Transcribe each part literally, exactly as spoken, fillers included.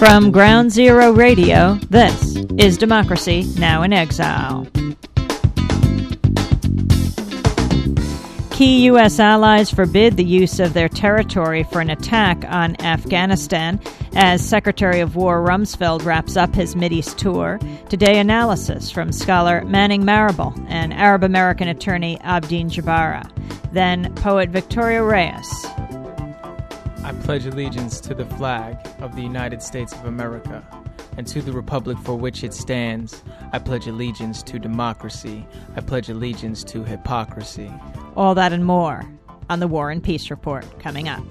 From Ground Zero Radio, this is Democracy Now! In Exile. Key U S allies forbid the use of their territory for an attack on Afghanistan as Secretary of War Rumsfeld wraps up his Mideast tour. Today, analysis from scholar Manning Marable and Arab-American attorney Abdeen Jabara. Then, poet Victoria Reyes. I pledge allegiance to the flag of the United States of America and to the republic for which it stands. I pledge allegiance to democracy. I pledge allegiance to hypocrisy. All that and more on the War and Peace Report coming up.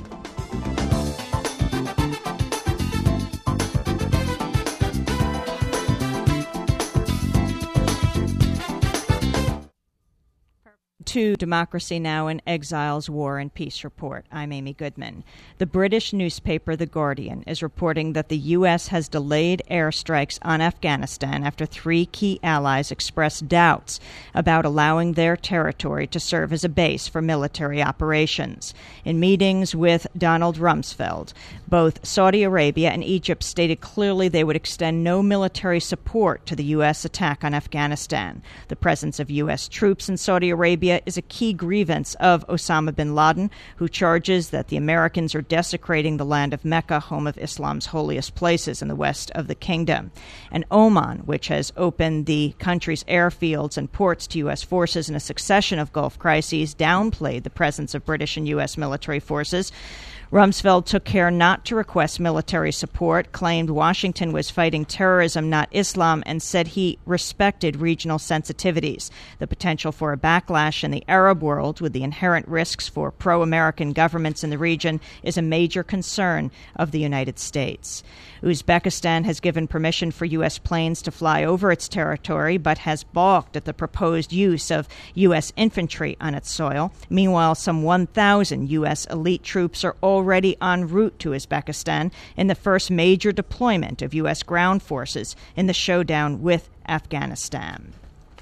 To Democracy Now! In Exile's War and Peace Report. I'm Amy Goodman. The British newspaper The Guardian is reporting that the U S has delayed airstrikes on Afghanistan after three key allies expressed doubts about allowing their territory to serve as a base for military operations. In meetings with Donald Rumsfeld, both Saudi Arabia and Egypt stated clearly they would extend no military support to the U S attack on Afghanistan. The presence of U S troops in Saudi Arabia is a key grievance of Osama bin Laden, who charges that the Americans are desecrating the land of Mecca, home of Islam's holiest places in the west of the kingdom. And Oman, which has opened the country's airfields and ports to U S forces in a succession of Gulf crises, downplayed the presence of British and U S military forces. Rumsfeld took care not to request military support, claimed Washington was fighting terrorism, not Islam, and said he respected regional sensitivities. The potential for a backlash in the Arab world, with the inherent risks for pro-American governments in the region, is a major concern of the United States. Uzbekistan has given permission for U S planes to fly over its territory, but has balked at the proposed use of U S infantry on its soil. Meanwhile, some one thousand U S elite troops are already en route to Uzbekistan in the first major deployment of U S ground forces in the showdown with Afghanistan.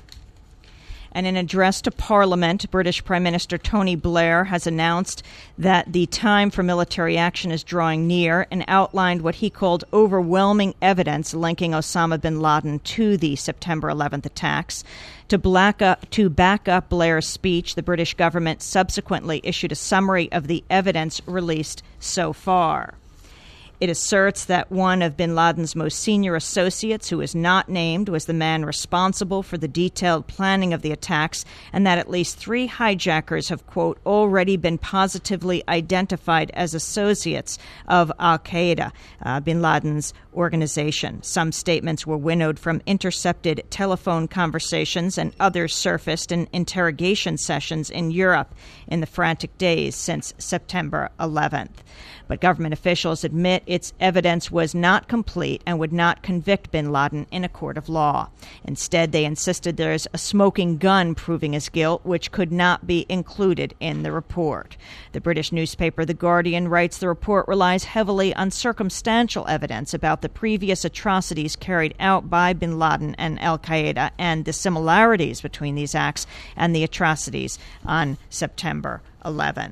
And in an address to Parliament, British Prime Minister Tony Blair has announced that the time for military action is drawing near and outlined what he called overwhelming evidence linking Osama bin Laden to the September eleventh attacks. To, black up, to back up Blair's speech, the British government subsequently issued a summary of the evidence released so far. It asserts that one of bin Laden's most senior associates, who is not named, was the man responsible for the detailed planning of the attacks, and that at least three hijackers have, quote, already been positively identified as associates of al-Qaeda, uh, bin Laden's organization. Some statements were winnowed from intercepted telephone conversations, and others surfaced in interrogation sessions in Europe in the frantic days since September eleventh. But government officials admit its evidence was not complete and would not convict bin Laden in a court of law. Instead, they insisted there is a smoking gun proving his guilt, which could not be included in the report. The British newspaper The Guardian writes the report relies heavily on circumstantial evidence about the previous atrocities carried out by bin Laden and al-Qaeda and the similarities between these acts and the atrocities on September eleventh.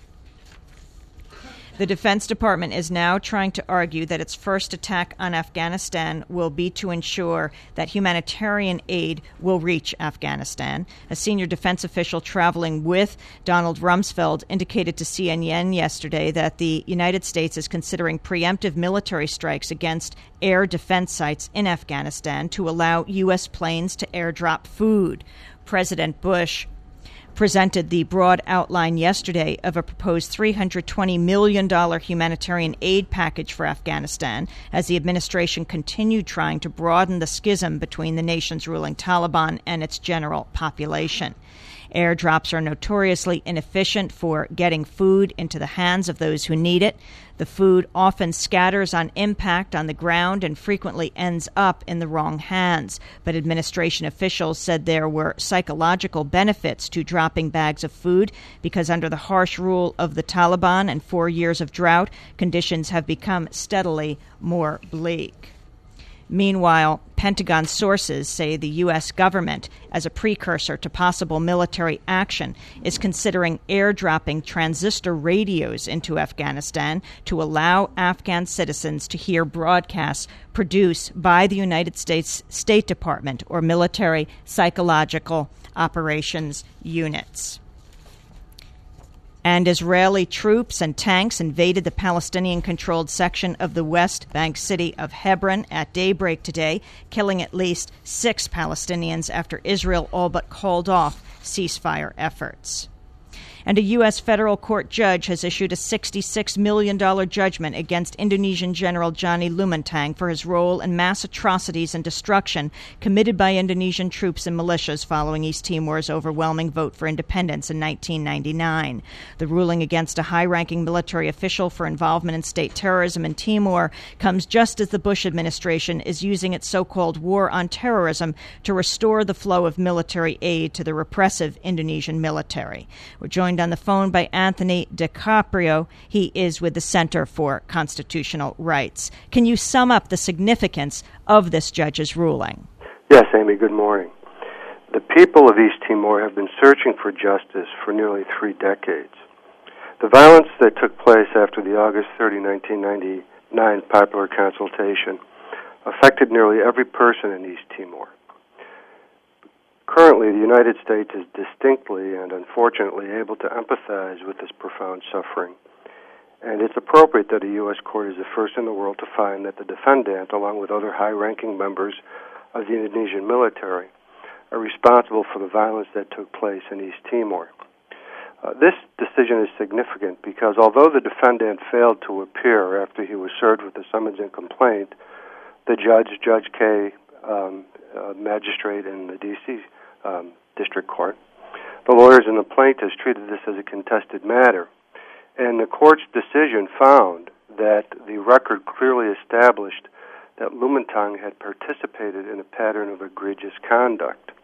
The Defense Department is now trying to argue that its first attack on Afghanistan will be to ensure that humanitarian aid will reach Afghanistan. A senior defense official traveling with Donald Rumsfeld indicated to C N N yesterday that the United States is considering preemptive military strikes against air defense sites in Afghanistan to allow U S planes to airdrop food. President Bush presented the broad outline yesterday of a proposed three hundred twenty million dollars humanitarian aid package for Afghanistan as the administration continued trying to broaden the schism between the nation's ruling Taliban and its general population. Airdrops are notoriously inefficient for getting food into the hands of those who need it. The food often scatters on impact on the ground and frequently ends up in the wrong hands. But administration officials said there were psychological benefits to dropping bags of food because under the harsh rule of the Taliban and four years of drought, conditions have become steadily more bleak. Meanwhile, Pentagon sources say the U S government, as a precursor to possible military action, is considering airdropping transistor radios into Afghanistan to allow Afghan citizens to hear broadcasts produced by the United States State Department or military psychological operations units. And Israeli troops and tanks invaded the Palestinian-controlled section of the West Bank city of Hebron at daybreak today, killing at least six Palestinians after Israel all but called off ceasefire efforts. And a U S federal court judge has issued a sixty-six million dollars judgment against Indonesian General Johnny Lumantang for his role in mass atrocities and destruction committed by Indonesian troops and militias following East Timor's overwhelming vote for independence in nineteen ninety-nine. The ruling against a high-ranking military official for involvement in state terrorism in Timor comes just as the Bush administration is using its so-called war on terrorism to restore the flow of military aid to the repressive Indonesian military. We're joined on the phone by Anthony DiCaprio. He is with the Center for Constitutional Rights. Can you sum up the significance of this judge's ruling? Yes, Amy, good morning. The people of East Timor have been searching for justice for nearly three decades. The violence that took place after the August thirtieth, nineteen ninety-nine popular consultation affected nearly every person in East Timor. Currently, the United States is distinctly and unfortunately able to empathize with this profound suffering, and it's appropriate that a U S court is the first in the world to find that the defendant, along with other high-ranking members of the Indonesian military, are responsible for the violence that took place in East Timor. Uh, this decision is significant because although the defendant failed to appear after he was served with a summons and complaint, the judge, Judge K., um, uh, magistrate in the D C Um, district court, the lawyers and the plaintiffs treated this as a contested matter, and the court's decision found that the record clearly established that Lumantang had participated in a pattern of egregious conduct.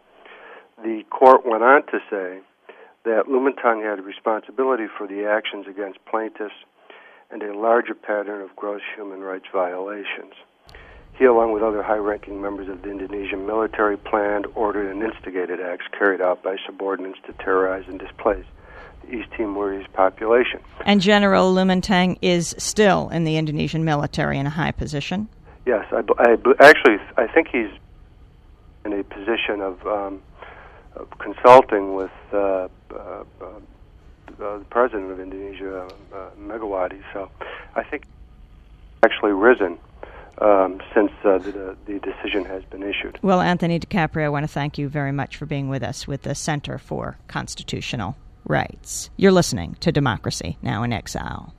The court went on to say that Lumantang had responsibility for the actions against plaintiffs and a larger pattern of gross human rights violations. He, along with other high-ranking members of the Indonesian military, planned, ordered, and instigated acts carried out by subordinates to terrorize and displace the East Timorese population. And General Lumantang is still in the Indonesian military in a high position? Yes. I, I, actually, I think he's in a position of, um, of consulting with uh, uh, uh, the president of Indonesia, uh, Megawati. So I think he's actually risen Um, since uh, the, the decision has been issued. Well, Anthony DiCaprio, I want to thank you very much for being with us with the Center for Constitutional Rights. You're listening to Democracy Now! In Exile.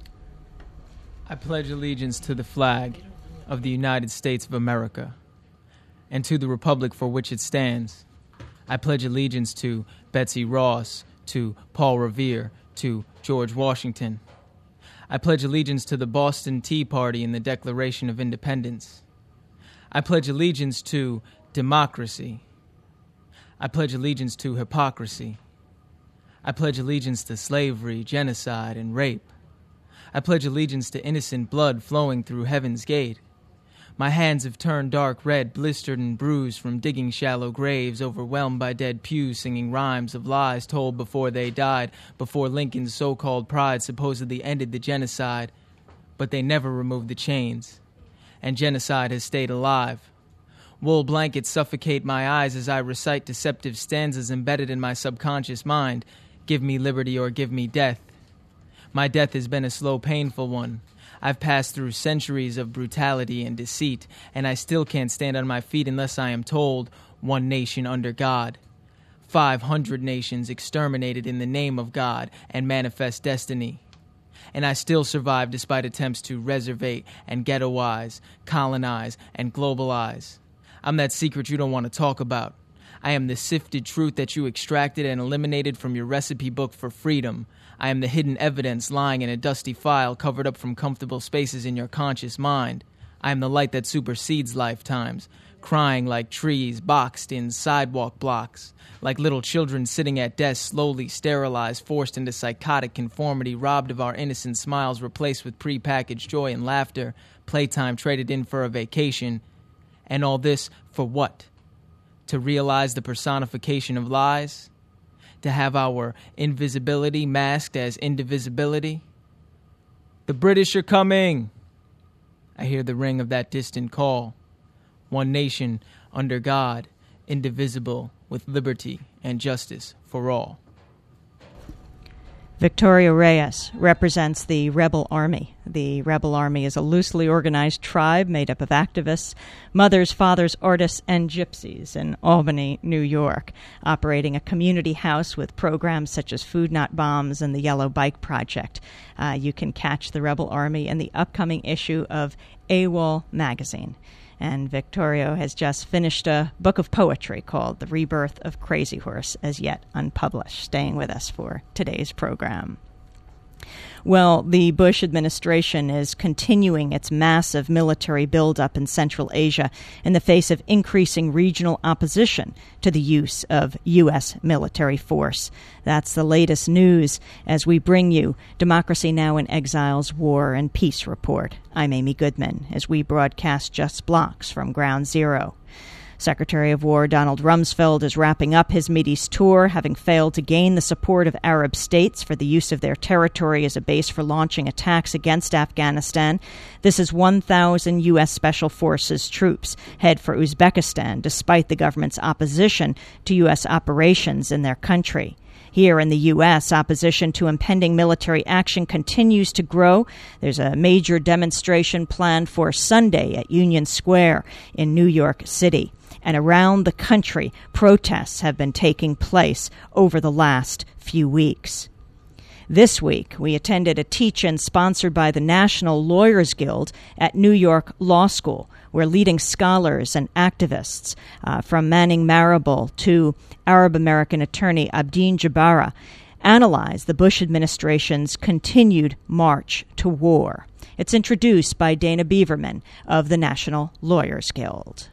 I pledge allegiance to the flag of the United States of America and to the republic for which it stands. I pledge allegiance to Betsy Ross, to Paul Revere, to George Washington. I pledge allegiance to the Boston Tea Party and the Declaration of Independence. I pledge allegiance to democracy. I pledge allegiance to hypocrisy. I pledge allegiance to slavery, genocide, and rape. I pledge allegiance to innocent blood flowing through heaven's gate. My hands have turned dark red, blistered and bruised from digging shallow graves, overwhelmed by dead pews, singing rhymes of lies told before they died, before Lincoln's so-called pride supposedly ended the genocide. But they never removed the chains, and genocide has stayed alive. Wool blankets suffocate my eyes as I recite deceptive stanzas embedded in my subconscious mind. Give me liberty or give me death. My death has been a slow, painful one. I've passed through centuries of brutality and deceit, and I still can't stand on my feet unless I am told, one nation under God. Five hundred nations exterminated in the name of God and manifest destiny. And I still survive despite attempts to reservate and ghettoize, colonize, and globalize. I'm that secret you don't want to talk about. I am the sifted truth that you extracted and eliminated from your recipe book for freedom. I am the hidden evidence lying in a dusty file covered up from comfortable spaces in your conscious mind. I am the light that supersedes lifetimes, crying like trees boxed in sidewalk blocks, like little children sitting at desks slowly sterilized, forced into psychotic conformity, robbed of our innocent smiles, replaced with prepackaged joy and laughter, playtime traded in for a vacation. And all this for what? To realize the personification of lies? To have our invisibility masked as indivisibility? The British are coming! I hear the ring of that distant call. One nation under God, indivisible, with liberty and justice for all. Victoria Reyes represents the Rebel Army. The Rebel Army is a loosely organized tribe made up of activists, mothers, fathers, artists, and gypsies in Albany, New York, operating a community house with programs such as Food Not Bombs and the Yellow Bike Project. Uh, you can catch the Rebel Army in the upcoming issue of AWOL magazine. And Victoria has just finished a book of poetry called The Rebirth of Crazy Horse, as yet unpublished, staying with us for today's program. Well, the Bush administration is continuing its massive military buildup in Central Asia in the face of increasing regional opposition to the use of U S military force. That's the latest news as we bring you Democracy Now! In Exile's War and Peace Report. I'm Amy Goodman, as we broadcast just blocks from Ground Zero. Secretary of War Donald Rumsfeld is wrapping up his Mideast tour, having failed to gain the support of Arab states for the use of their territory as a base for launching attacks against Afghanistan. This is one thousand U S Special Forces troops head for Uzbekistan, despite the government's opposition to U S operations in their country. Here in the U S, opposition to impending military action continues to grow. There's a major demonstration planned for Sunday at Union Square in New York City. And around the country, protests have been taking place over the last few weeks. This week, we attended a teach-in sponsored by the National Lawyers Guild at New York Law School, where leading scholars and activists, uh, from Manning Marable to Arab-American attorney Abdeen Jabara, analyzed the Bush administration's continued march to war. It's introduced by Dana Beaverman of the National Lawyers Guild.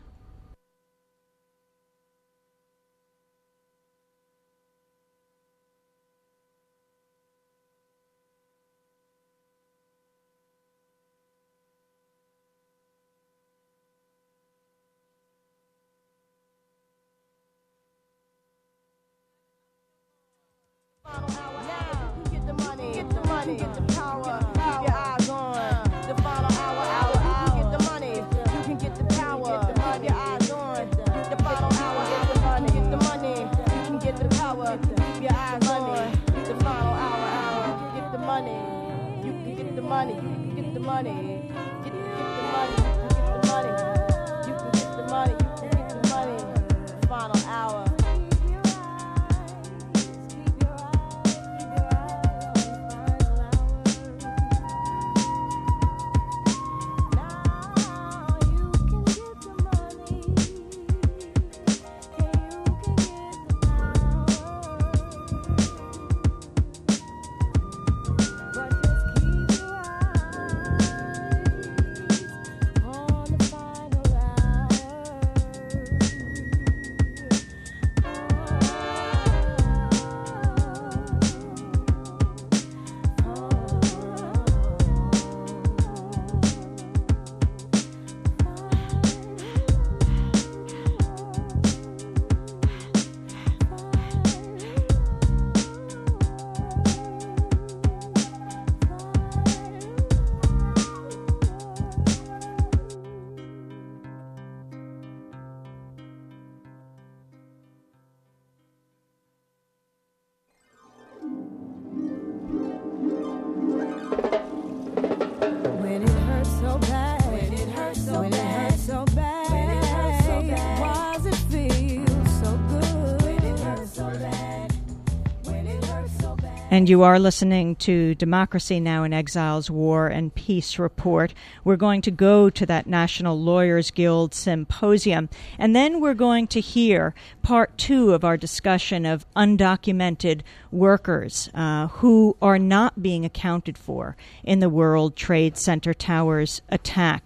And you are listening to Democracy Now! In Exile's War and Peace Report. We're going to go to that National Lawyers Guild Symposium, and then we're going to hear part two of our discussion of undocumented workers uh, who are not being accounted for in the World Trade Center Towers attack.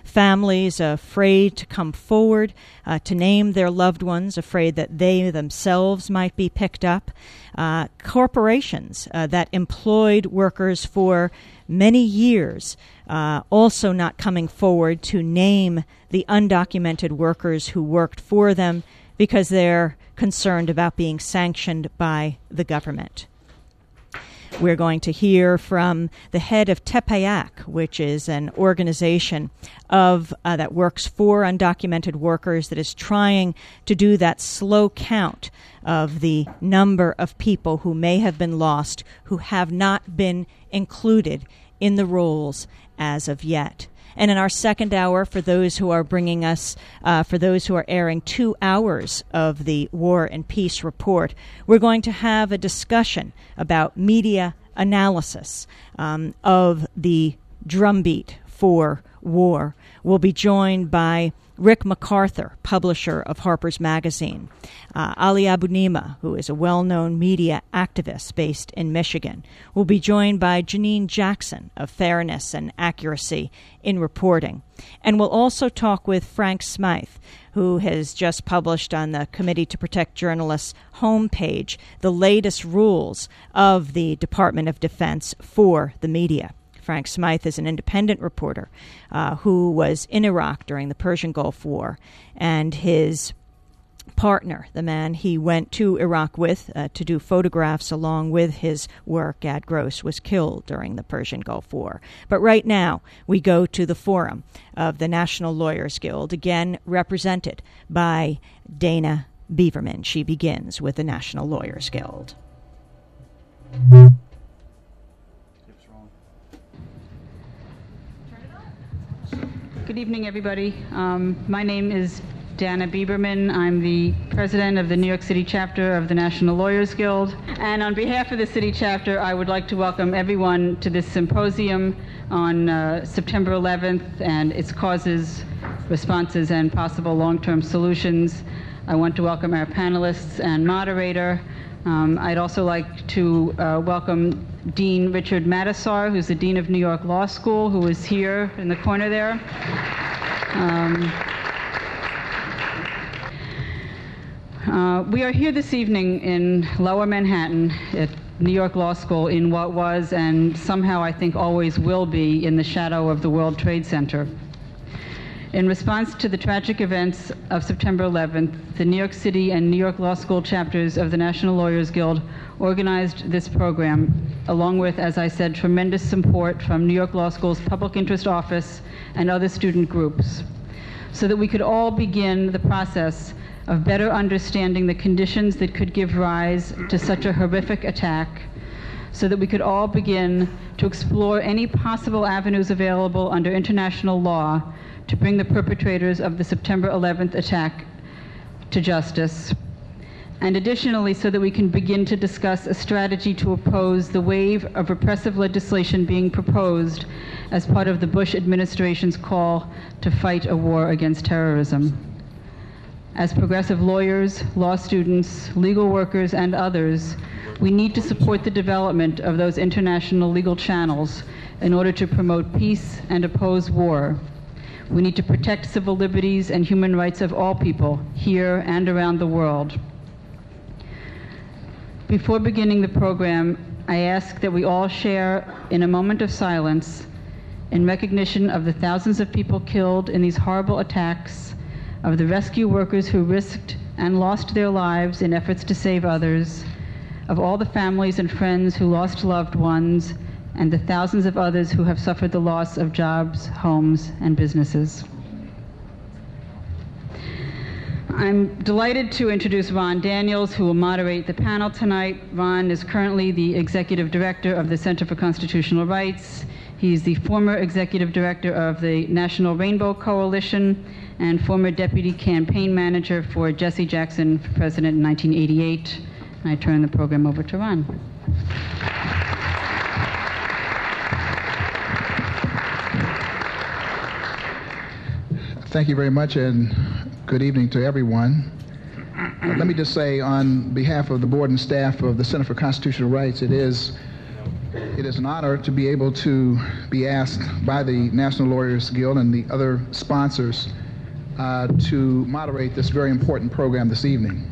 families afraid to come forward uh, to name their loved ones, afraid that they themselves might be picked up, uh, corporations uh, that employed workers for many years uh, also not coming forward to name the undocumented workers who worked for them because they're concerned about being sanctioned by the government. We're going to hear from the head of TEPAYAC, which is an organization of uh, that works for undocumented workers that is trying to do that slow count of the number of people who may have been lost, who have not been included in the rolls as of yet. And in our second hour, for those who are bringing us, uh, for those who are airing two hours of the War and Peace report, we're going to have a discussion about media analysis um, of the drumbeat for war. We'll be joined by Rick MacArthur, publisher of Harper's Magazine, uh, Ali Abunimah, who is a well-known media activist based in Michigan. We'll be joined by Janine Jackson of Fairness and Accuracy in Reporting. And we'll also talk with Frank Smythe, who has just published on the Committee to Protect Journalists homepage the latest rules of the Department of Defense for the media. Frank Smythe is an independent reporter uh, who was in Iraq during the Persian Gulf War, and his partner, the man he went to Iraq with uh, to do photographs along with his work, Gad Gross, was killed during the Persian Gulf War. But right now, we go to the forum of the National Lawyers Guild, again represented by Dana Beaverman. She begins with the National Lawyers Guild. Good evening, everybody. Um, my name is Dana Beaverman. I'm the president of the New York City chapter of the National Lawyers Guild. And on behalf of the city chapter, I would like to welcome everyone to this symposium on uh, September eleventh and its causes, responses, and possible long-term solutions. I want to welcome our panelists and moderator. Um, I'd also like to uh, welcome Dean Richard Matisoar, who's the Dean of New York Law School, who is here in the corner there. Um, uh, we are here this evening in Lower Manhattan at New York Law School in what was and somehow I think always will be in the shadow of the World Trade Center. In response to the tragic events of September eleventh, the New York City and New York Law School chapters of the National Lawyers Guild organized this program, along with, as I said, tremendous support from New York Law School's Public Interest Office and other student groups, so that we could all begin the process of better understanding the conditions that could give rise to such a horrific attack, so that we could all begin to explore any possible avenues available under international law to bring the perpetrators of the September eleventh attack to justice. And additionally, so that we can begin to discuss a strategy to oppose the wave of repressive legislation being proposed as part of the Bush administration's call to fight a war against terrorism. As progressive lawyers, law students, legal workers, and others, we need to support the development of those international legal channels in order to promote peace and oppose war. We need to protect civil liberties and human rights of all people, here and around the world. Before beginning the program, I ask that we all share in a moment of silence in recognition of the thousands of people killed in these horrible attacks, of the rescue workers who risked and lost their lives in efforts to save others, of all the families and friends who lost loved ones, and the thousands of others who have suffered the loss of jobs, homes, and businesses. I'm delighted to introduce Ron Daniels, who will moderate the panel tonight. Ron is currently the Executive Director of the Center for Constitutional Rights. He's the former Executive Director of the National Rainbow Coalition and former Deputy Campaign Manager for Jesse Jackson for President in nineteen eighty-eight. And I turn the program over to Ron. Thank you very much, and good evening to everyone. Uh, let me just say, on behalf of the board and staff of the Center for Constitutional Rights, it is It is an honor to be able to be asked by the National Lawyers Guild and the other sponsors uh, to moderate this very important program this evening.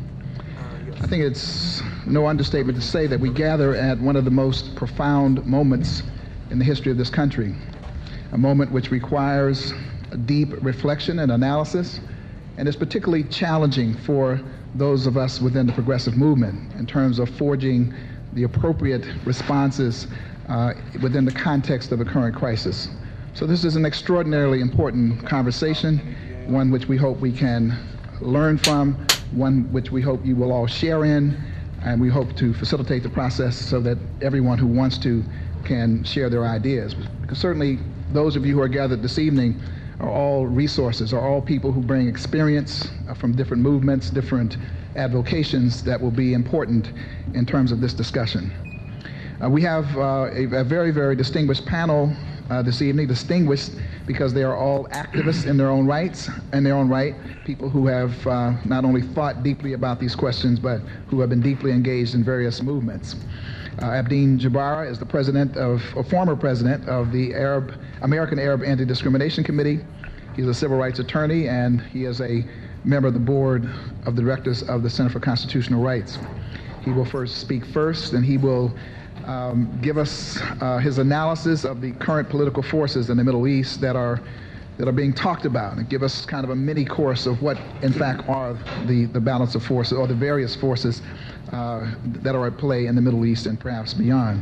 I think it's no understatement to say that we gather at one of the most profound moments in the history of this country, a moment which requires a deep reflection and analysis, and is particularly challenging for those of us within the progressive movement in terms of forging the appropriate responses uh, within the context of the current crisis. So this is an extraordinarily important conversation, one which we hope we can learn from, one which we hope you will all share in, and we hope to facilitate the process so that everyone who wants to can share their ideas. Because certainly those of you who are gathered this evening are all resources, are all people who bring experience uh, from different movements, different advocations that will be important in terms of this discussion. Uh, we have uh, a, a very, very distinguished panel uh, this evening, distinguished because they are all activists in their own rights, in their own right, people who have uh, not only thought deeply about these questions, but who have been deeply engaged in various movements. Uh, Abdeen Jabara is the president of, or former president of the Arab, American Arab Anti-Discrimination Committee. He's a civil rights attorney, and he is a member of the board of the directors of the Center for Constitutional Rights. He will first speak first, and he will um, give us uh, his analysis of the current political forces in the Middle East that are that are being talked about, and give us kind of a mini course of what, in fact, are the, the balance of forces, or the various forces uh, that are at play in the Middle East and perhaps beyond.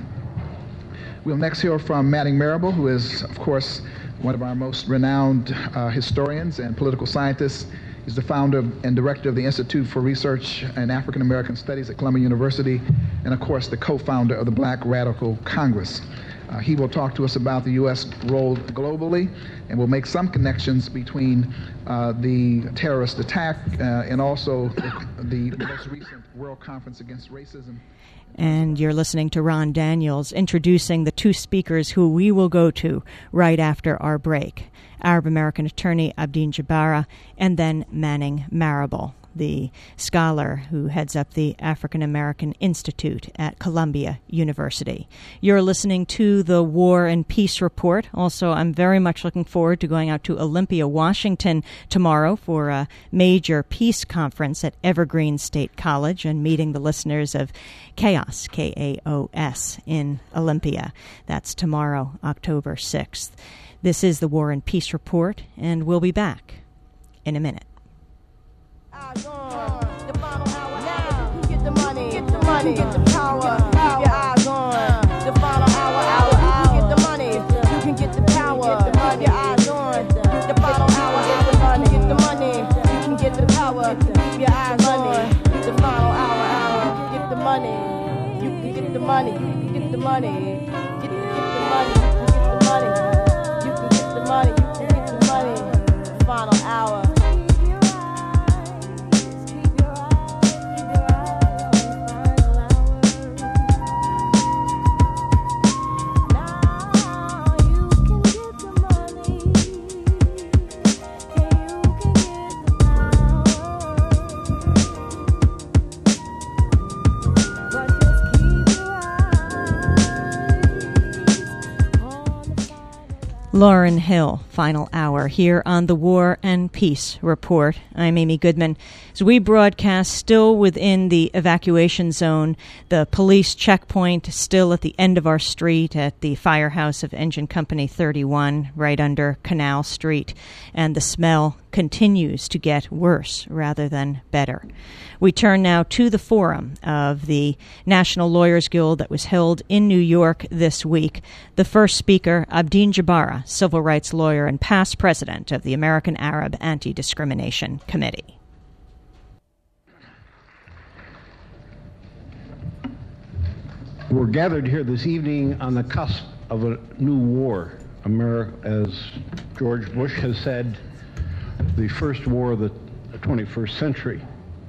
We'll next hear from Manning Marable, who is, of course, one of our most renowned uh, historians and political scientists. He's the founder and director of the Institute for Research in African American Studies at Columbia University, and of course the co-founder of the Black Radical Congress. Uh, he will talk to us about the U S role globally, and will make some connections between uh, the terrorist attack uh, and also the, the most recent World Conference Against Racism. And you're listening to Ron Daniels introducing the two speakers who we will go to right after our break. Arab-American attorney Abdeen Jabara, and then Manning Marable, the scholar who heads up the African American Institute at Columbia University. You're listening to the War and Peace Report. Also, I'm very much looking forward to going out to Olympia, Washington tomorrow for a major peace conference at Evergreen State College and meeting the listeners of Chaos, K A O S, in Olympia. That's tomorrow, October sixth. This is the War and Peace Report, and we'll be back in a minute. The final hour now. Get the money, get the money, get the power. Keep your eyes on the final hour. Hour, you get the money, you can get the power. Keep your eyes on the final hour. Get the money, get the money, you can get the power. Keep your eyes on the final hour. Hour, get the money, you can get the money, you can get the money, get the money, get the money. Money, you can get the money. Final hour. Lauryn Hill, Final Hour, here on the War and Peace Report. I'm Amy Goodman. As we broadcast still within the evacuation zone, the police checkpoint still at the end of our street at the firehouse of Engine Company thirty-one, right under Canal Street, and the smell continues to get worse rather than better. We turn now to the forum of the National Lawyers Guild that was held in New York this week. The first speaker, Abdeen Jabara, civil rights lawyer and past president of the American Arab Anti-Discrimination Committee. We're gathered here this evening on the cusp of a new war. America, as George Bush has said, the first war of the twenty-first century.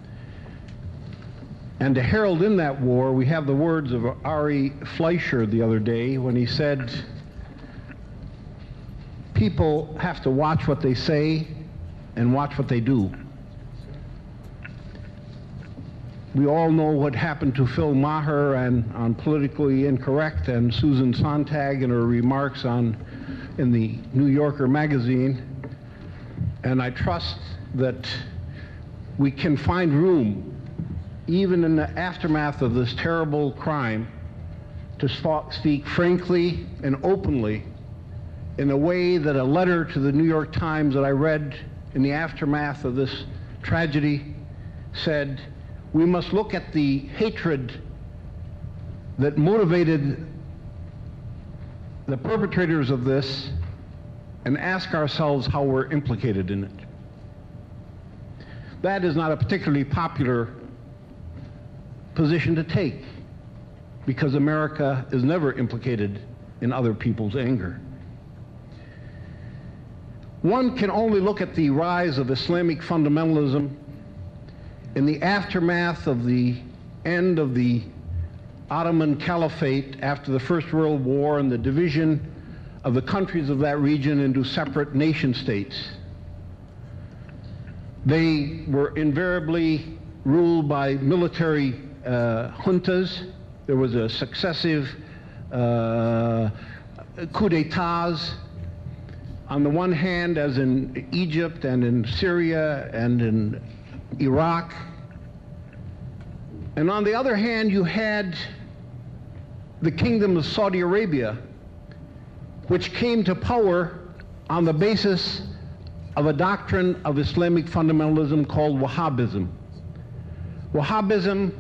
And to herald in that war, we have the words of Ari Fleischer the other day when he said, people have to watch what they say and watch what they do. we all know what happened to Phil Maher and on Politically Incorrect, and Susan Sontag in her remarks on in the New Yorker magazine. And I trust that we can find room, even in the aftermath of this terrible crime, to speak frankly and openly in a way that a letter to the New York Times that I read in the aftermath of this tragedy said, we must look at the hatred that motivated the perpetrators of this and ask ourselves how we're implicated in it. That is not a particularly popular position to take, because America is never implicated in other people's anger. One can only look at the rise of Islamic fundamentalism in the aftermath of the end of the Ottoman Caliphate after the First World War and the division of the countries of that region into separate nation states. They were invariably ruled by military uh, juntas. There was a successive uh, coup d'etats, on the one hand, as in Egypt and in Syria and in Iraq. And on the other hand, you had the Kingdom of Saudi Arabia, which came to power on the basis of a doctrine of Islamic fundamentalism called Wahhabism. Wahhabism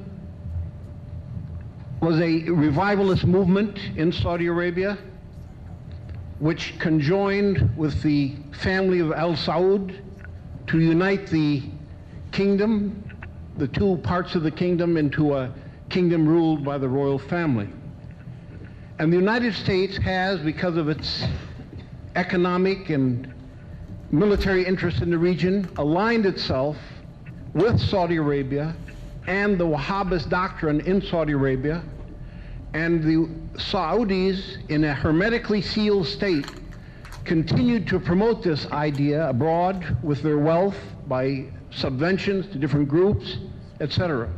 was a revivalist movement in Saudi Arabia, which conjoined with the family of Al Saud to unite the kingdom, the two parts of the kingdom, into a kingdom ruled by the royal family. And the United States has, because of its economic and military interest in the region, aligned itself with Saudi Arabia and the Wahhabist doctrine in Saudi Arabia. And the Saudis, in a hermetically sealed state, continued to promote this idea abroad with their wealth by subventions to different groups, et cetera.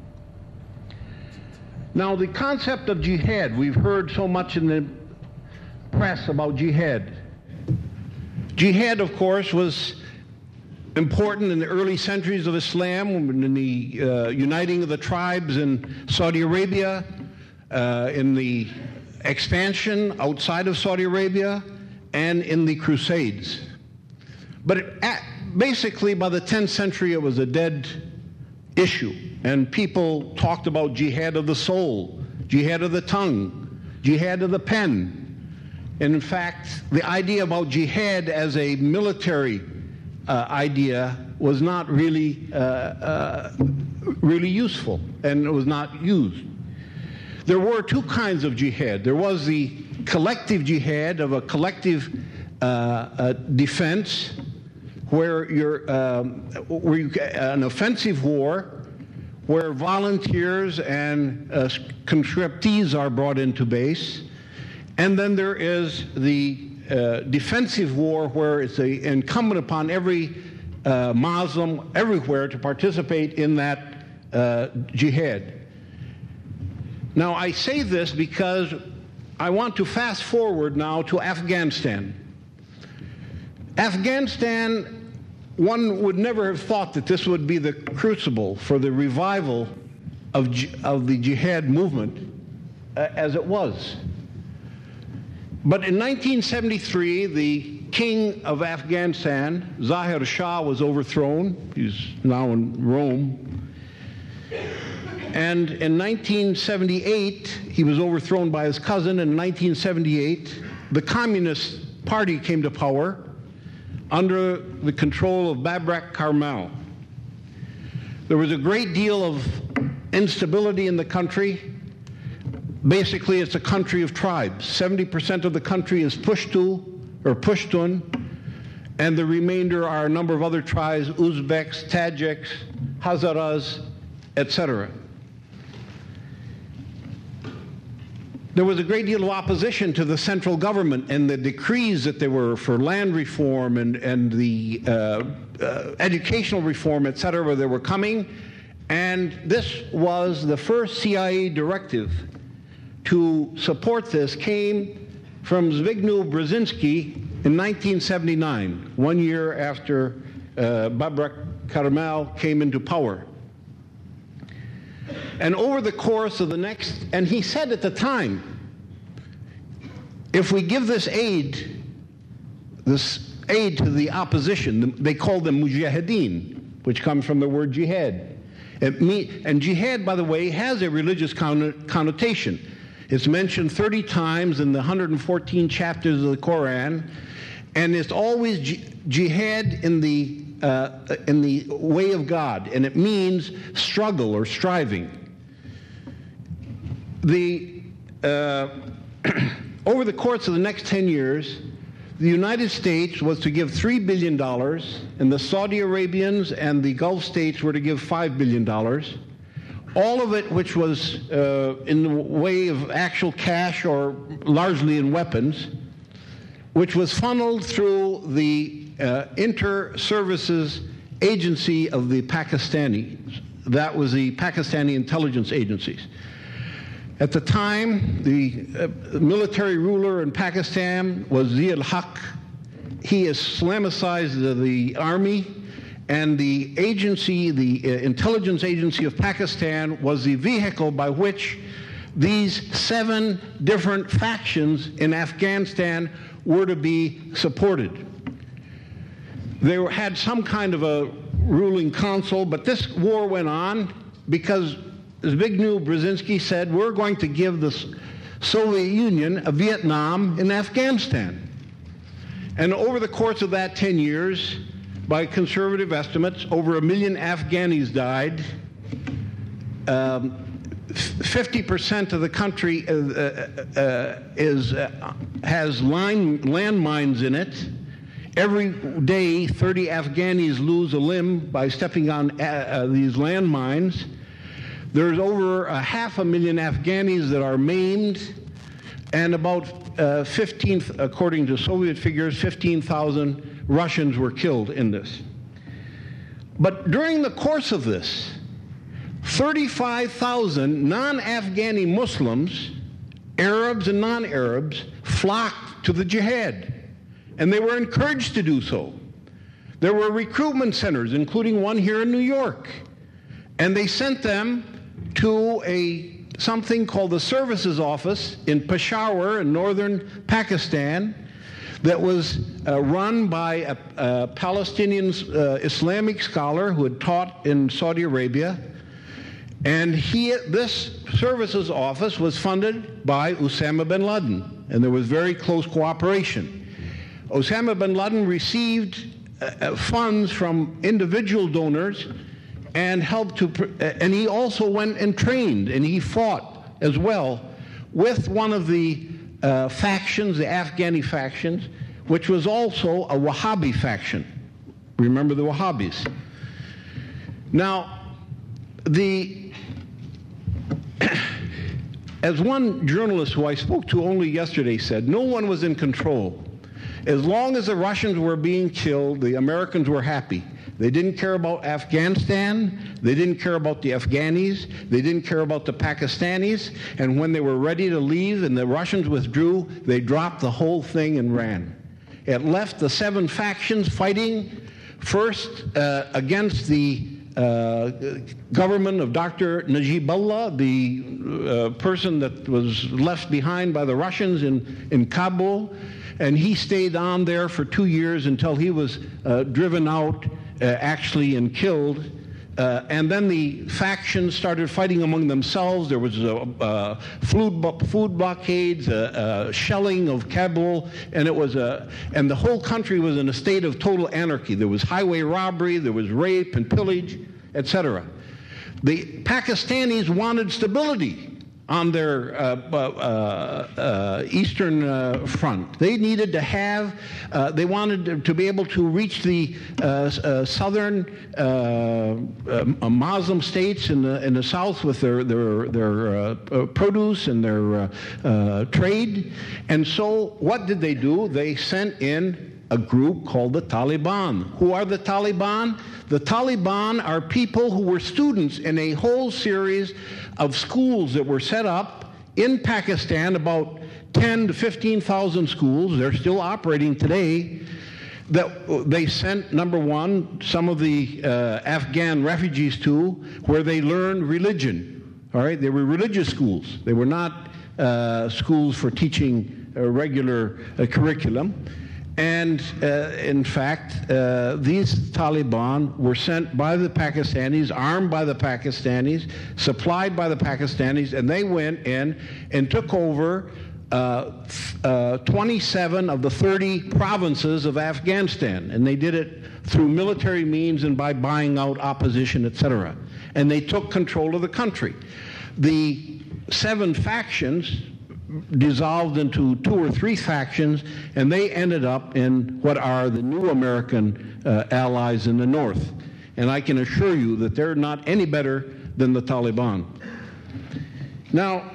Now, the concept of jihad, we've heard so much in the press about jihad. Jihad, of course, was important in the early centuries of Islam, in the uh, uniting of the tribes in Saudi Arabia, uh, in the expansion outside of Saudi Arabia, and in the Crusades. But it, at, basically, by the tenth century, it was a dead issue, and people talked about jihad of the soul, jihad of the tongue, jihad of the pen. And in fact, the idea about jihad as a military uh, idea was not really, uh, uh, really useful, and it was not used. There were two kinds of jihad. There was the collective jihad of a collective uh, uh, defense, where you're, um, where you, an offensive war, where volunteers and uh, conscriptees are brought into base. And then there is the uh, defensive war, where it's a, incumbent upon every uh, Muslim everywhere to participate in that uh, jihad. Now, I say this because I want to fast forward now to Afghanistan. Afghanistan, one would never have thought that this would be the crucible for the revival of, of the jihad movement uh, as it was. But in nineteen seventy-three, the king of Afghanistan, Zahir Shah, was overthrown. He's now in Rome. And in nineteen seventy-eight, he was overthrown by his cousin. In nineteen seventy-eight, the Communist Party came to power under the control of Babrak Karmal. There was a great deal of instability in the country. Basically, it's a country of tribes. seventy percent of the country is Pushtu, or Pushtun, and the remainder are a number of other tribes, Uzbeks, Tajiks, Hazaras, et cetera. There was a great deal of opposition to the central government and the decrees that there were for land reform and, and the uh, uh, educational reform, et cetera, where they were coming. And this was the first C I A directive to support this came from Zbigniew Brzezinski in nineteen seventy-nine, one year after uh, Babrak Karmal came into power. And over the course of the next, and he said at the time, if we give this aid, this aid to the opposition, they called them mujahideen, which comes from the word jihad. It mean, and jihad, by the way, has a religious connotation. It's mentioned thirty times in the one hundred fourteen chapters of the Quran, and it's always jihad in the uh, in the way of God, and it means struggle or striving. The uh, over the course of the next ten years, the United States was to give three billion dollars, and the Saudi Arabians and the Gulf states were to give five billion dollars. All of it which was uh, in the way of actual cash or largely in weapons, which was funneled through the uh, Inter-Services Agency of the Pakistanis. That was the Pakistani intelligence agencies. At the time, the uh, military ruler in Pakistan was Zia-ul-Haq. He Islamicized the, the army, and the agency, the uh, intelligence agency of Pakistan, was the vehicle by which these seven different factions in Afghanistan were to be supported. They were, had some kind of a ruling council, but this war went on because Zbigniew Brzezinski said, we're going to give the Soviet Union a Vietnam in Afghanistan. And over the course of that ten years, by conservative estimates, over a million Afghanis died. Um, fifty percent of the country uh, uh, is, uh, has line, landmines in it. Every day, thirty Afghanis lose a limb by stepping on uh, uh, these landmines. There's over a half a million Afghanis that are maimed, and about uh, fifteen, according to Soviet figures, fifteen thousand Russians were killed in this. But during the course of this, thirty-five thousand non-Afghani Muslims, Arabs and non-Arabs, flocked to the jihad, and they were encouraged to do so. There were recruitment centers, including one here in New York, and they sent them to a something called the Services Office in Peshawar in northern Pakistan that was uh, run by a, a Palestinian uh, Islamic scholar who had taught in Saudi Arabia. And he, this Services Office was funded by Osama bin Laden, and there was very close cooperation. Osama bin Laden received uh, funds from individual donors and helped to, and he also went and trained, and he fought as well with one of the uh, factions, the Afghani factions, which was also a Wahhabi faction. Remember the Wahhabis. Now, the as one journalist who I spoke to only yesterday said, no one was in control. As long as the Russians were being killed, the Americans were happy. They didn't care about Afghanistan, they didn't care about the Afghanis, they didn't care about the Pakistanis, and when they were ready to leave and the Russians withdrew, they dropped the whole thing and ran. It left the seven factions fighting first uh, against the uh, government of Doctor Najibullah, the uh, person that was left behind by the Russians in, in Kabul, and he stayed on there for two years until he was uh, driven out Uh, actually and killed, uh, and then the factions started fighting among themselves. There was a, uh, food, food blockades, uh, uh, shelling of Kabul, and it was a, and the whole country was in a state of total anarchy. There was highway robbery, there was rape and pillage, et cetera. The Pakistanis wanted stability on their uh, uh, uh, eastern uh, front. They needed to have, uh, they wanted to, to be able to reach the uh, uh, southern uh, uh, Muslim states in the, in the south with their, their, their uh, uh, produce and their uh, uh, trade. And so what did they do? They sent in a group called the Taliban. Who are the Taliban? The Taliban are people who were students in a whole series of schools that were set up in Pakistan, about ten to fifteen thousand schools. They're still operating today. That they sent, number one, some of the uh, Afghan refugees to, where they learned religion. All right, they were religious schools. They were not uh, schools for teaching a regular uh, curriculum. And uh, in fact, uh, these Taliban were sent by the Pakistanis, armed by the Pakistanis, supplied by the Pakistanis, and they went in and took over uh, uh, twenty-seven of the thirty provinces of Afghanistan. And they did it through military means and by buying out opposition, et cetera. And they took control of the country. The seven factions dissolved into two or three factions, and they ended up in what are the new American uh, allies in the north. And I can assure you that they're not any better than the Taliban. Now,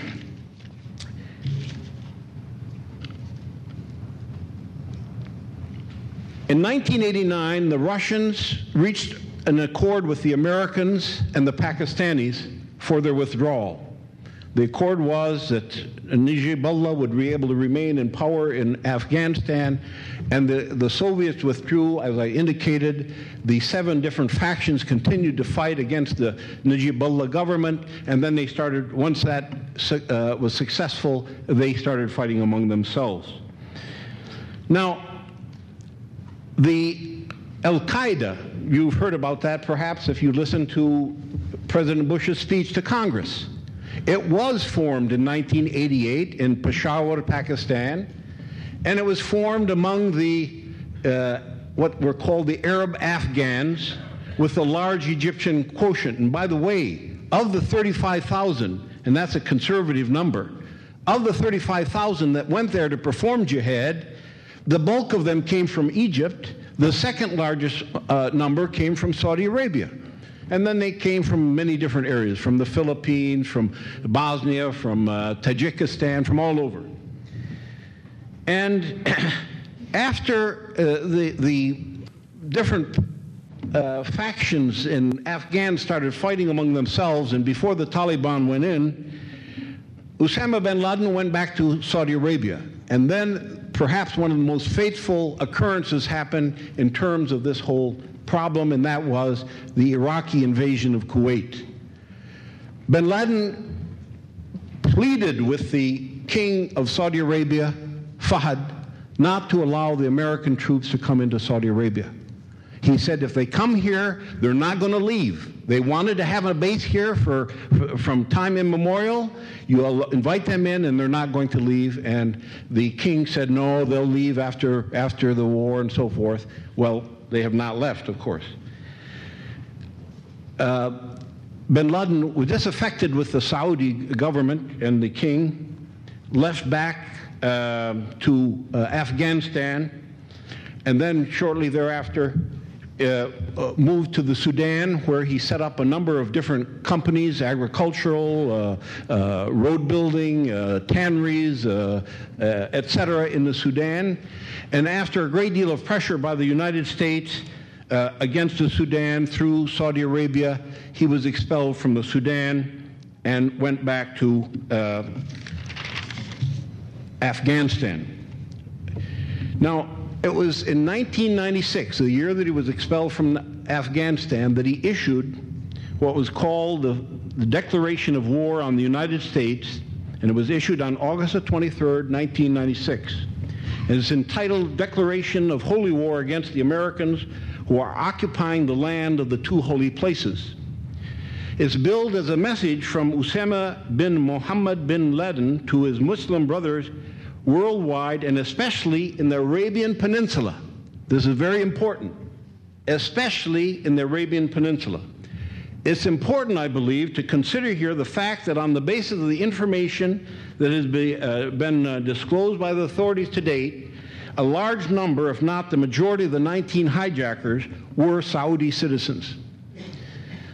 in nineteen eighty-nine, the Russians reached an accord with the Americans and the Pakistanis for their withdrawal. The accord was that Najibullah would be able to remain in power in Afghanistan, and the, the Soviets withdrew. As I indicated, the seven different factions continued to fight against the Najibullah government, and then they started, once that uh, was successful, they started fighting among themselves. Now, the Al-Qaeda, you've heard about that perhaps if you listened to President Bush's speech to Congress. It was formed in nineteen eighty-eight in Peshawar, Pakistan, and it was formed among the uh, what were called the Arab Afghans with a large Egyptian quotient. And by the way, of the thirty-five thousand, and that's a conservative number, of the thirty-five thousand that went there to perform jihad, the bulk of them came from Egypt. The second largest uh, number came from Saudi Arabia. And then they came from many different areas, from the Philippines, from Bosnia, from uh, Tajikistan, from all over. And after uh, the, the different uh, factions in Afghan started fighting among themselves, and before the Taliban went in, Osama bin Laden went back to Saudi Arabia. And then perhaps one of the most fateful occurrences happened in terms of this whole problem, and that was the Iraqi invasion of Kuwait. Bin Laden pleaded with the king of Saudi Arabia, Fahd, not to allow the American troops to come into Saudi Arabia. He said if they come here, they're not going to leave. They wanted to have a base here for, for from time immemorial. You invite them in, and they're not going to leave. And the king said, no, they'll leave after, after the war and so forth. Well, they have not left, of course. Uh, bin Laden was disaffected with the Saudi government and the king, left back uh, to uh, Afghanistan, and then shortly thereafter uh, uh, moved to the Sudan, where he set up a number of different companies, agricultural, uh, uh, road building, uh, tanneries, uh, uh, et cetera, in the Sudan. And after a great deal of pressure by the United States uh, against the Sudan through Saudi Arabia, he was expelled from the Sudan and went back to uh, Afghanistan. Now, it was in nineteen ninety-six, the year that he was expelled from Afghanistan, that he issued what was called the, the Declaration of War on the United States, and it was issued on August the twenty-third, nineteen ninety-six. And it's entitled Declaration of Holy War Against the Americans Who Are Occupying the Land of the Two Holy Places. It's billed as a message from Osama bin Mohammed bin Laden to his Muslim brothers worldwide, and especially in the Arabian Peninsula. This is very important, especially in the Arabian Peninsula. It's important, I believe, to consider here the fact that on the basis of the information that has be, uh, been uh, disclosed by the authorities to date, a large number, if not the majority of the nineteen hijackers, were Saudi citizens.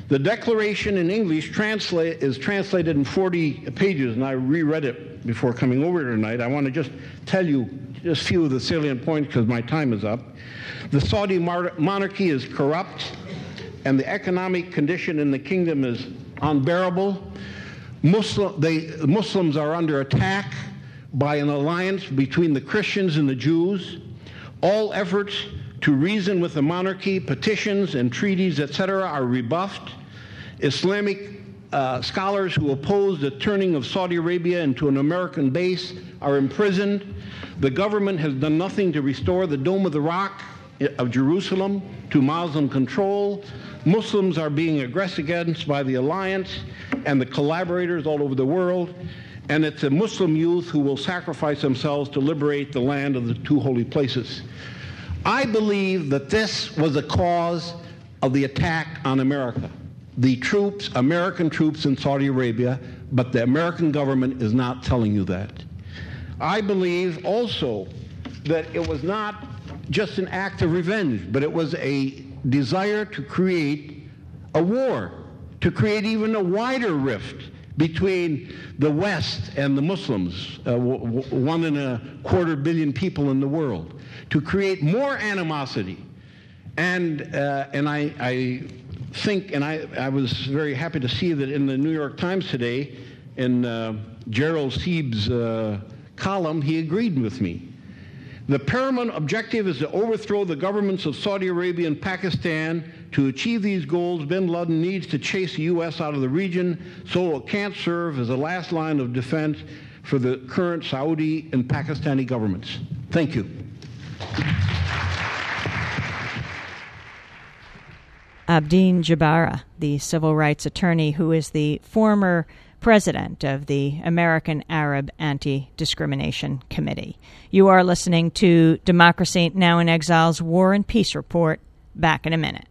The declaration in English translate, is translated in forty pages, and I reread it before coming over tonight. I want to just tell you just a few of the salient points because my time is up. The Saudi mar- monarchy is corrupt, and the economic condition in the kingdom is unbearable. Muslim, they, Muslims are under attack by an alliance between the Christians and the Jews. All efforts to reason with the monarchy, petitions and treaties, et cetera, are rebuffed. Islamic uh, scholars who oppose the turning of Saudi Arabia into an American base are imprisoned. The government has done nothing to restore the Dome of the Rock of Jerusalem to Muslim control. Muslims are being aggressed against by the alliance and the collaborators all over the world. And it's a Muslim youth who will sacrifice themselves to liberate the land of the two holy places. I believe that this was a cause of the attack on America. The troops, American troops in Saudi Arabia, but the American government is not telling you that. I believe also that it was not just an act of revenge, but it was a desire to create a war, to create even a wider rift between the West and the Muslims, uh, w- w- one and a quarter billion people in the world, to create more animosity. And uh, and I, I think, and I, I was very happy to see that in the New York Times today, in uh, Gerald Sieb's uh, column, he agreed with me. The paramount objective is to overthrow the governments of Saudi Arabia and Pakistan. To achieve these goals, bin Laden needs to chase the U S out of the region so it can't serve as a last line of defense for the current Saudi and Pakistani governments. Thank you. Abdeen Jabara, the civil rights attorney who is the former president of the American Arab Anti-Discrimination Committee. You are listening to Democracy Now! In Exile's War and Peace Report. Back in a minute.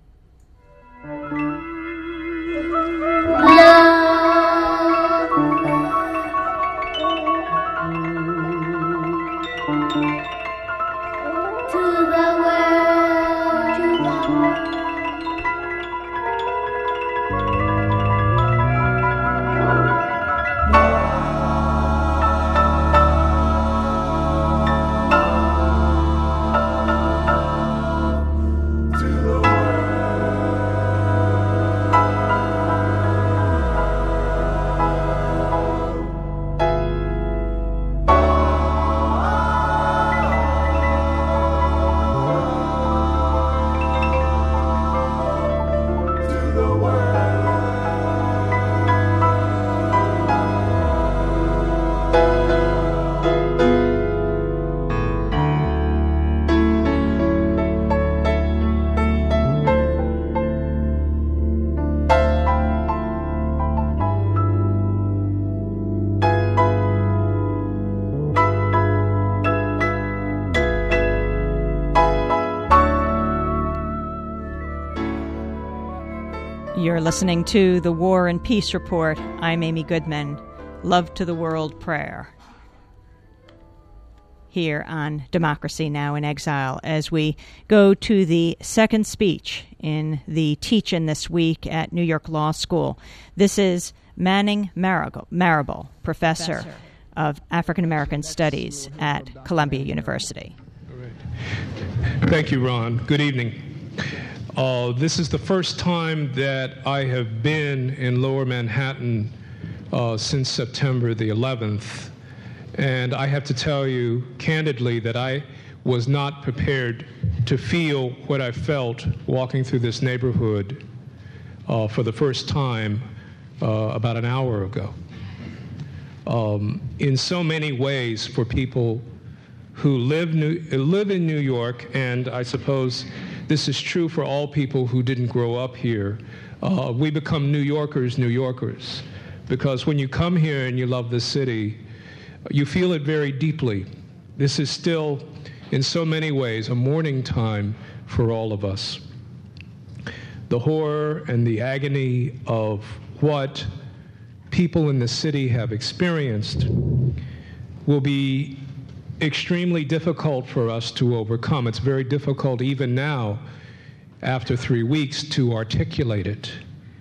You're listening to the War and Peace Report. I'm Amy Goodman. Love to the World Prayer. Here on Democracy Now! In Exile, as we go to the second speech in the teach-in this week at New York Law School. This is Manning Marable, professor, professor of African American Studies at Columbia University. All right. Thank you, Ron. Good evening. Uh, this is the first time that I have been in Lower Manhattan uh, since September the eleventh. And I have to tell you candidly that I was not prepared to feel what I felt walking through this neighborhood uh, for the first time uh, about an hour ago. Um, in so many ways, for people who live, New, live in New York, and I suppose this is true for all people who didn't grow up here, uh, we become New Yorkers, New Yorkers. Because when you come here and you love the city, you feel it very deeply. This is still, in so many ways, a mourning time for all of us. The horror and the agony of what people in the city have experienced will be extremely difficult for us to overcome. It's very difficult even now, after three weeks, to articulate it.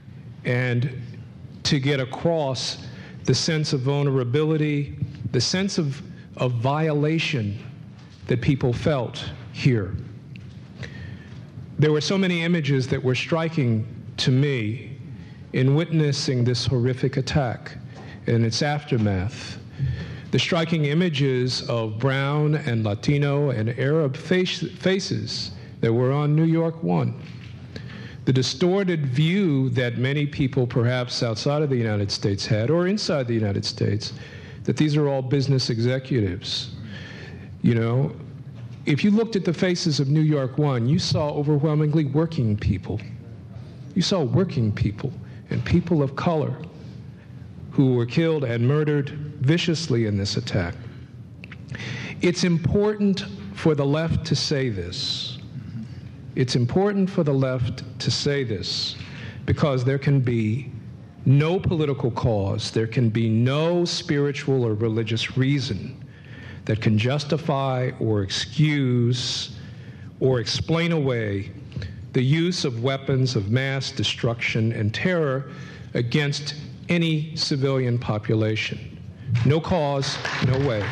and to get across the sense of vulnerability, the sense of, of violation that people felt here. There were so many images that were striking to me in witnessing this horrific attack and its aftermath. The striking images of brown and Latino and Arab face, faces that were on New York One. The distorted view that many people perhaps outside of the United States had, or inside the United States, that these are all business executives. You know, if you looked at the faces of New York One, you saw overwhelmingly working people. You saw working people and people of color who were killed and murdered viciously in this attack. It's important for the left to say this. It's important for the left to say this because there can be no political cause, there can be no spiritual or religious reason that can justify or excuse or explain away the use of weapons of mass destruction and terror against any civilian population. No cause, no way.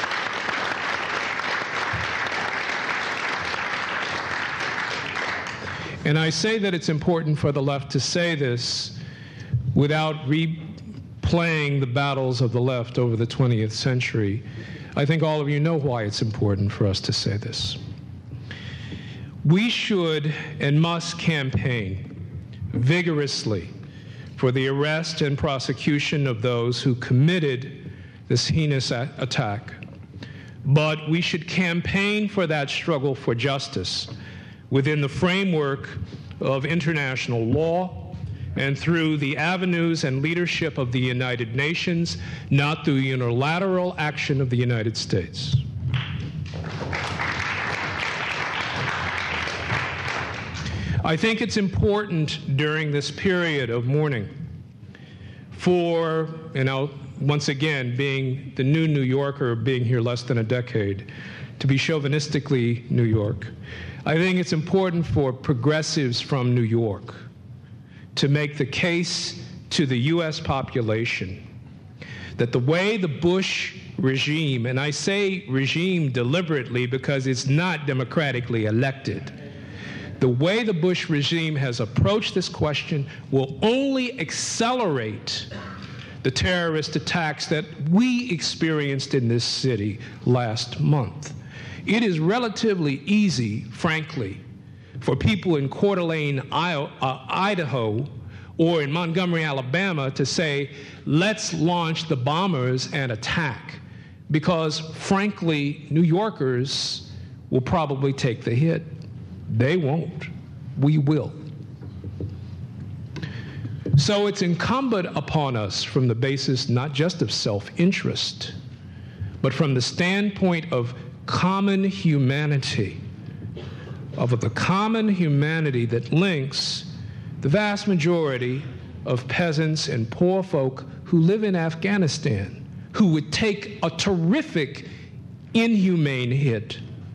And I say that it's important for the left to say this without replaying the battles of the left over the twentieth century. I think all of you know why it's important for us to say this. We should and must campaign vigorously for the arrest and prosecution of those who committed this heinous a- attack. But we should campaign for that struggle for justice within the framework of international law and through the avenues and leadership of the United Nations, not through unilateral action of the United States. I think it's important during this period of mourning for, and I'll, once again, being the new New Yorker, being here less than a decade, to be chauvinistically New York. I think it's important for progressives from New York to make the case to the U S population that the way the Bush regime, and I say regime deliberately because it's not democratically elected, the way the Bush regime has approached this question will only accelerate the terrorist attacks that we experienced in this city last month. It is relatively easy, frankly, for people in Coeur d'Alene, Idaho, or in Montgomery, Alabama, to say, let's launch the bombers and attack, because, frankly, New Yorkers will probably take the hit. They won't. We will. So it's incumbent upon us from the basis not just of self-interest, but from the standpoint of common humanity, of the common humanity that links the vast majority of peasants and poor folk who live in Afghanistan, who would take a terrific, inhumane hit,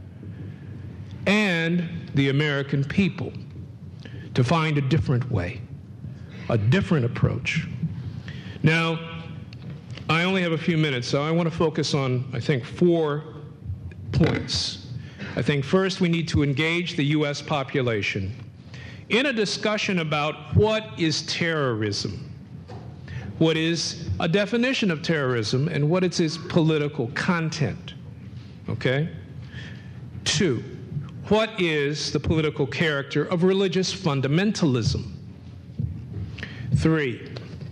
and the American people to find a different way, a different approach. Now, I only have a few minutes, so I want to focus on, I think, four points. I think first we need to engage the U S population in a discussion about what is terrorism, what is a definition of terrorism, and what is its political content, okay? Two, what is the political character of religious fundamentalism? Three,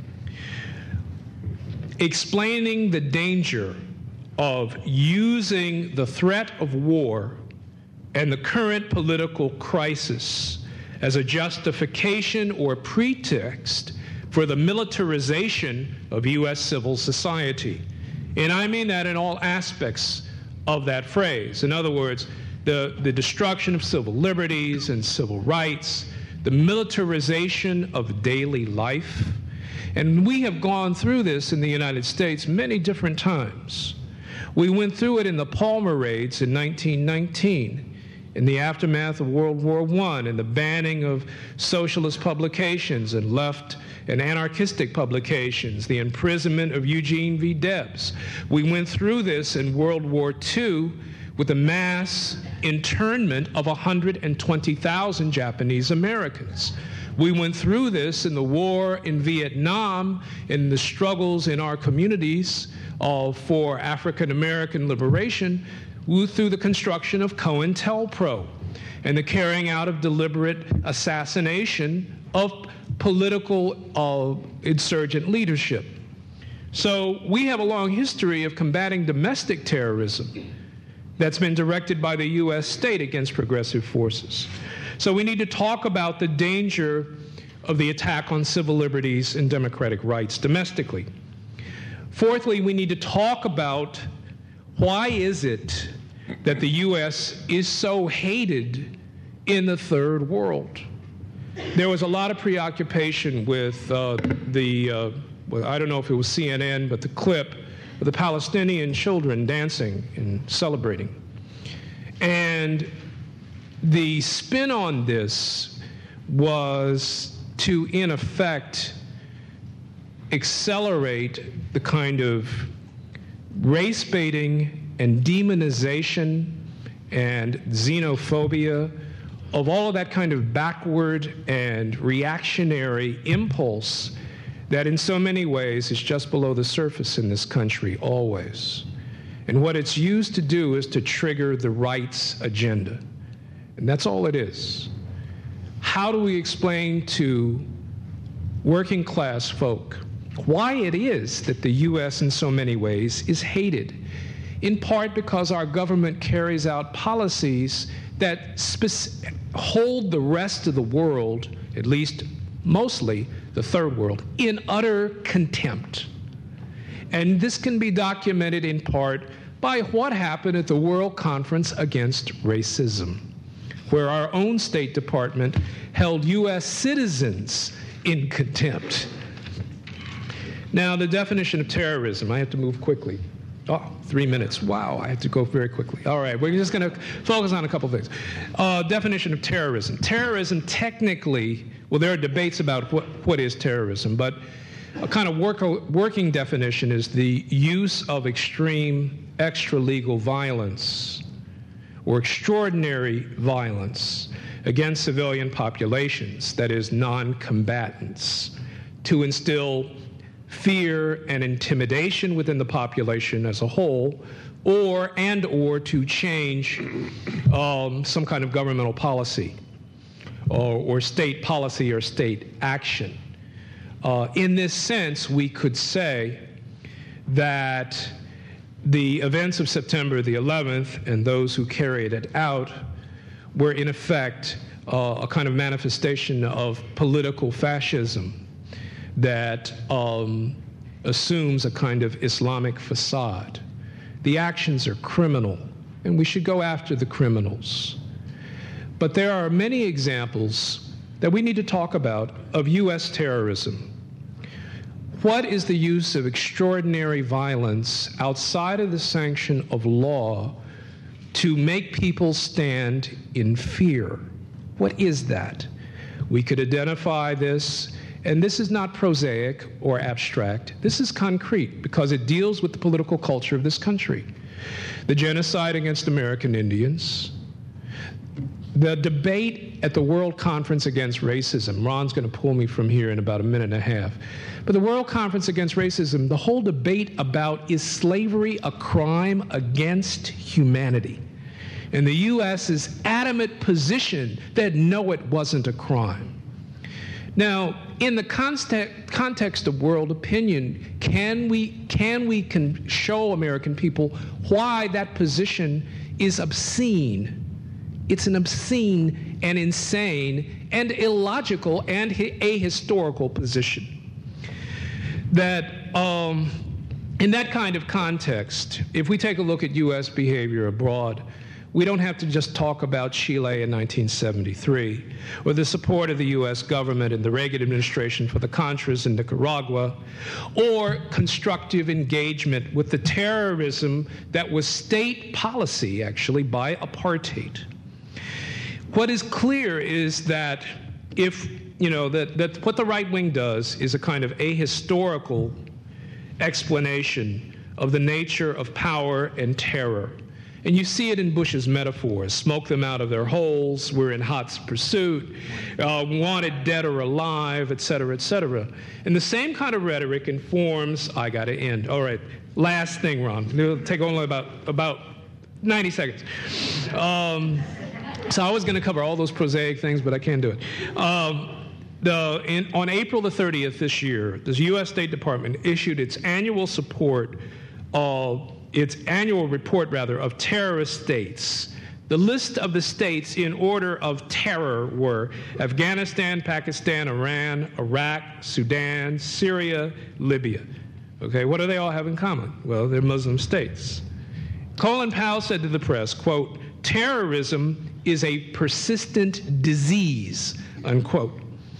explaining the danger of using the threat of war and the current political crisis as a justification or pretext for the militarization of U S civil society. And I mean that in all aspects of that phrase. In other words, the, the destruction of civil liberties and civil rights, the militarization of daily life. And we have gone through this in the United States many different times. We went through it in the Palmer raids in nineteen nineteen. in the aftermath of World War One and the banning of socialist publications and left and anarchistic publications, the imprisonment of Eugene V. Debs. We went through this in World War Two with the mass internment of one hundred twenty thousand Japanese Americans. We went through this in the war in Vietnam, in the struggles in our communities uh, for African American liberation, through the construction of COINTELPRO and the carrying out of deliberate assassination of political uh, insurgent leadership. So we have a long history of combating domestic terrorism that's been directed by the U S state against progressive forces. So we need to talk about the danger of the attack on civil liberties and democratic rights domestically. Fourthly, we need to talk about why is it that the U S is so hated in the third world. There was a lot of preoccupation with uh, the, uh, well, I don't know if it was C N N, but the clip of the Palestinian children dancing and celebrating. And the spin on this was to, in effect, accelerate the kind of race baiting and demonization and xenophobia of all of that kind of backward and reactionary impulse that in so many ways is just below the surface in this country always. And what it's used to do is to trigger the rights agenda. And that's all it is. How do we explain to working class folk why it is that the U S in so many ways is hated? In part because our government carries out policies that spec- hold the rest of the world, at least mostly the third world, in utter contempt. And this can be documented in part by what happened at the World Conference Against Racism, where our own State Department held U S citizens in contempt. Now, the definition of terrorism, I have to move quickly. Oh, three minutes. Wow, I have to go very quickly. All right, we're just going to focus on a couple things. Uh, definition of terrorism. Terrorism technically, well, there are debates about what, what is terrorism, but a kind of work, working definition is the use of extreme extra-legal violence or extraordinary violence against civilian populations, that is, non-combatants, to instill fear and intimidation within the population as a whole, or and or to change um, some kind of governmental policy or, or state policy or state action. Uh, in this sense, we could say that the events of September the eleventh and those who carried it out were in effect uh, a kind of manifestation of political fascism that um, assumes a kind of Islamic facade. The actions are criminal, and we should go after the criminals. But there are many examples that we need to talk about of U S terrorism. What is the use of extraordinary violence outside of the sanction of law to make people stand in fear? What is that? We could identify this. And this is not prosaic or abstract. This is concrete because it deals with the political culture of this country. The genocide against American Indians, the debate at the World Conference Against Racism. Ron's going to pull me from here in about a minute and a half. But the World Conference Against Racism, the whole debate about is slavery a crime against humanity? And the U S's adamant position that no, it wasn't a crime. Now, in the context, context of world opinion, can we, can we can show American people why that position is obscene? It's an obscene and insane and illogical and ahistorical position. That um, in that kind of context, if we take a look at U S behavior abroad, we don't have to just talk about Chile in nineteen seventy-three, or the support of the U S government and the Reagan administration for the Contras in Nicaragua, or constructive engagement with the terrorism that was state policy, actually, by apartheid. what is clear is that if, you know, that, that what the right wing does is a kind of ahistorical explanation of the nature of power and terror. And you see it in Bush's metaphors: smoke them out of their holes, we're in hot pursuit, uh, wanted dead or alive, et cetera, et cetera. And the same kind of rhetoric informs, I got to end. All right, last thing, Ron. It'll take only about, about ninety seconds. Um, so I was going to cover all those prosaic things, but I can't do it. Um, the, in, on April the thirtieth this year, the U S State Department issued its annual support of its annual report, rather, of terrorist states. The list of the states in order of terror were Afghanistan, Pakistan, Iran, Iraq, Sudan, Syria, Libya. Okay, what do they all have in common? Well, they're Muslim states. Colin Powell said to the press, quote, "Terrorism is a persistent disease," unquote.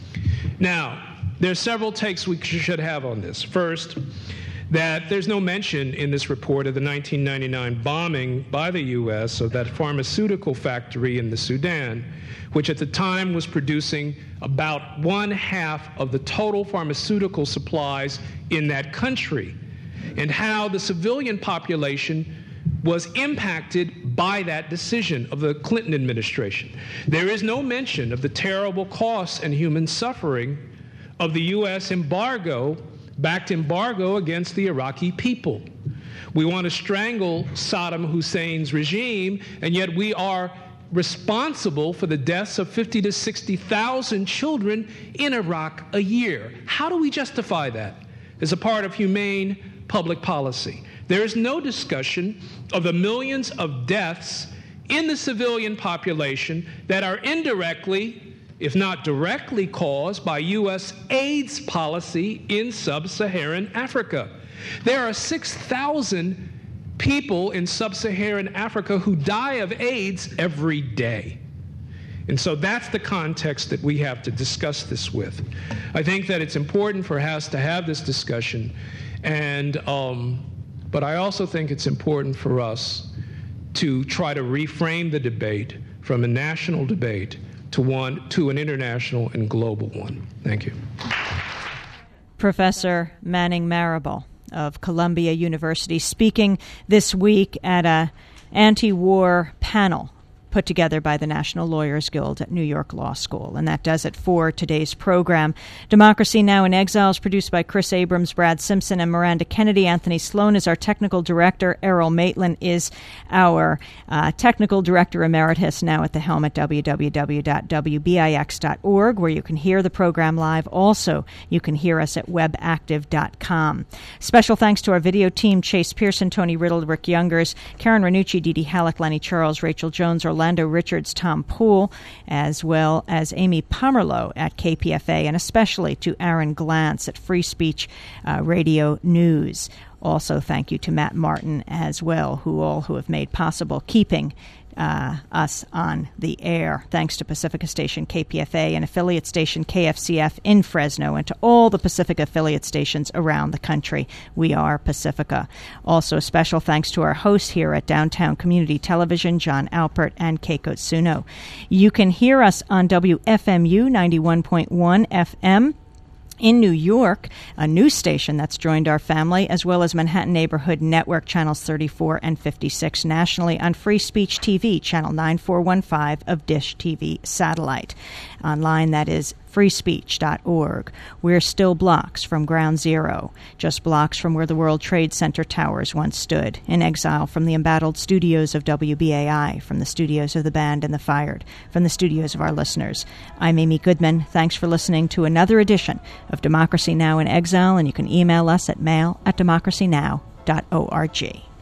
Now, there are several takes we should have on this. First, that there's no mention in this report of the nineteen ninety-nine bombing by the U S of that pharmaceutical factory in the Sudan, which at the time was producing about one half of the total pharmaceutical supplies in that country, and how the civilian population was impacted by that decision of the Clinton administration. There is no mention of the terrible costs and human suffering of the U S embargo backed embargo against the Iraqi people. We want to strangle Saddam Hussein's regime, and yet we are responsible for the deaths of fifty to sixty thousand children in Iraq a year. How do we justify that as a part of humane public policy? There is no discussion of the millions of deaths in the civilian population that are indirectly, if not directly, caused by U S AIDS policy in sub-Saharan Africa. There are six thousand people in sub-Saharan Africa who die of AIDS every day. And so that's the context that we have to discuss this with. I think that it's important for us to have this discussion, and um, but I also think it's important for us to try to reframe the debate from a national debate to one to an international and global one. Thank you. Professor Manning Marable of Columbia University, speaking this week at a anti-war panel put together by the National Lawyers Guild at New York Law School. And that does it for today's program. Democracy Now! In Exile is produced by Chris Abrams, Brad Simpson, and Miranda Kennedy. Anthony Sloan is our technical director. Errol Maitland is our uh, technical director emeritus, now at the helm at w w w dot w b i x dot org, where you can hear the program live. Also, you can hear us at web active dot com. Special thanks to our video team, Chase Pearson, Tony Riddle, Rick Youngers, Karen Ranucci, Dee Dee Halleck, Lenny Charles, Rachel Jones, Orlando Orlando Richards, Tom Poole, as well as Amy Pomerleau at K P F A, and especially to Aaron Glantz at Free Speech uh, Radio News. Also, thank you to Matt Martin as well, who all who have made possible keeping uh, us on the air. Thanks to Pacifica Station K P F A and affiliate station K F C F in Fresno, and to all the Pacifica affiliate stations around the country. We are Pacifica. Also, a special thanks to our hosts here at Downtown Community Television, John Alpert and Keiko Tsuno. You can hear us on W F M U ninety-one point one F M. in New York, a news station that's joined our family, as well as Manhattan Neighborhood Network channels thirty-four and fifty-six, nationally on Free Speech T V, channel nine four one five of Dish T V satellite. Online, that is free speech dot org. We're still blocks from ground zero, just blocks from where the World Trade Center towers once stood, in exile from the embattled studios of W B A I, from the studios of the band and the fired, from the studios of our listeners. I'm Amy Goodman. Thanks for listening to another edition of Democracy Now! In Exile, and you can email us at mail at democracy now dot org.